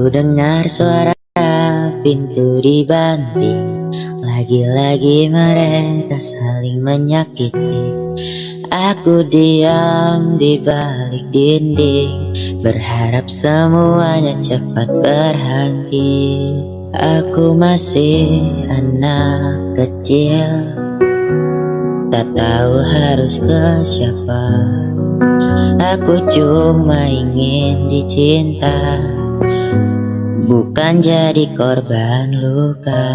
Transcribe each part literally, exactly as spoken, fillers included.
Ku dengar suara pintu dibanting, lagi-lagi mereka saling menyakiti. Aku diam di balik dinding, berharap semuanya cepat berhenti. Aku masih anak kecil, tak tahu harus ke siapa. Aku cuma ingin dicinta, bukan jadi korban luka.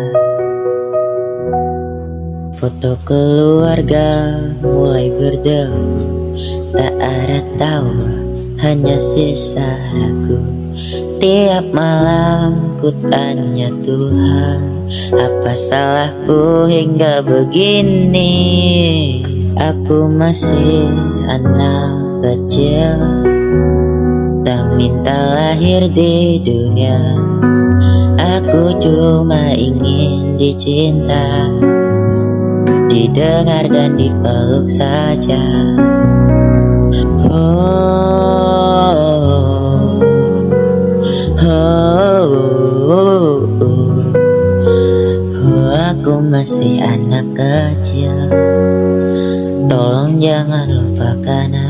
Foto keluarga mulai berdebu, tak ada tawa, hanya sisa ragu. Tiap malam ku tanya Tuhan, apa salahku hingga begini? Aku masih anak kecil, tak minta lahir di dunia. Aku cuma ingin dicinta, didengar dan dipeluk saja. Oh, oh, oh, oh, oh, aku masih anak kecil. Tolong jangan lupakan